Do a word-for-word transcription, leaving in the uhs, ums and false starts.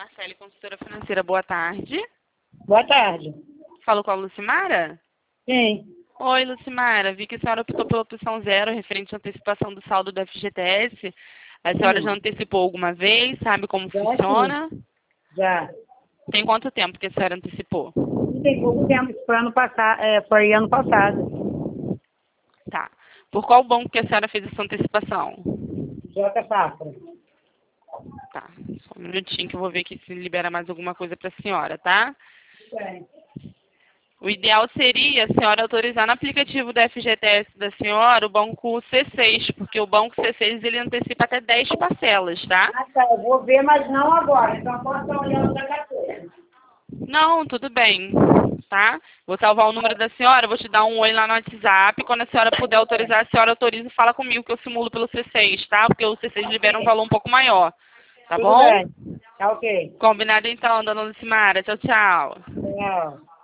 Marcele, consultora financeira, boa tarde. Boa tarde. Falo com a Lucimara? Sim. Oi, Lucimara. Vi que a senhora optou pela opção zero, referente à antecipação do saldo do F G T S. A senhora Sim. já antecipou alguma vez? Sabe como Já, funciona? sim. Já. Tem quanto tempo que a senhora antecipou? Não tem pouco tempo, foi ano passado, é, foi ano passado. Tá. Por qual banco que a senhora fez essa antecipação? J. Safra. Tá. Só um minutinho que eu vou ver aqui se libera mais alguma coisa para a senhora, tá? Bem. O ideal seria a senhora autorizar no aplicativo do F G T S da senhora o banco C seis, porque o banco C seis ele antecipa até dez parcelas, tá? Ah, tá, eu vou ver, mas não agora, então posso estar olhando da carteira. Não, tudo bem, tá? Vou salvar o número da senhora, vou te dar um oi lá no WhatsApp. Quando a senhora puder autorizar, a senhora autoriza e fala comigo que eu simulo pelo C seis, tá? Porque o C seis libera um valor um pouco maior, tá Tudo bom? bem. Tá ok. Combinado então, dona Lucimara. Tchau, tchau. Tchau.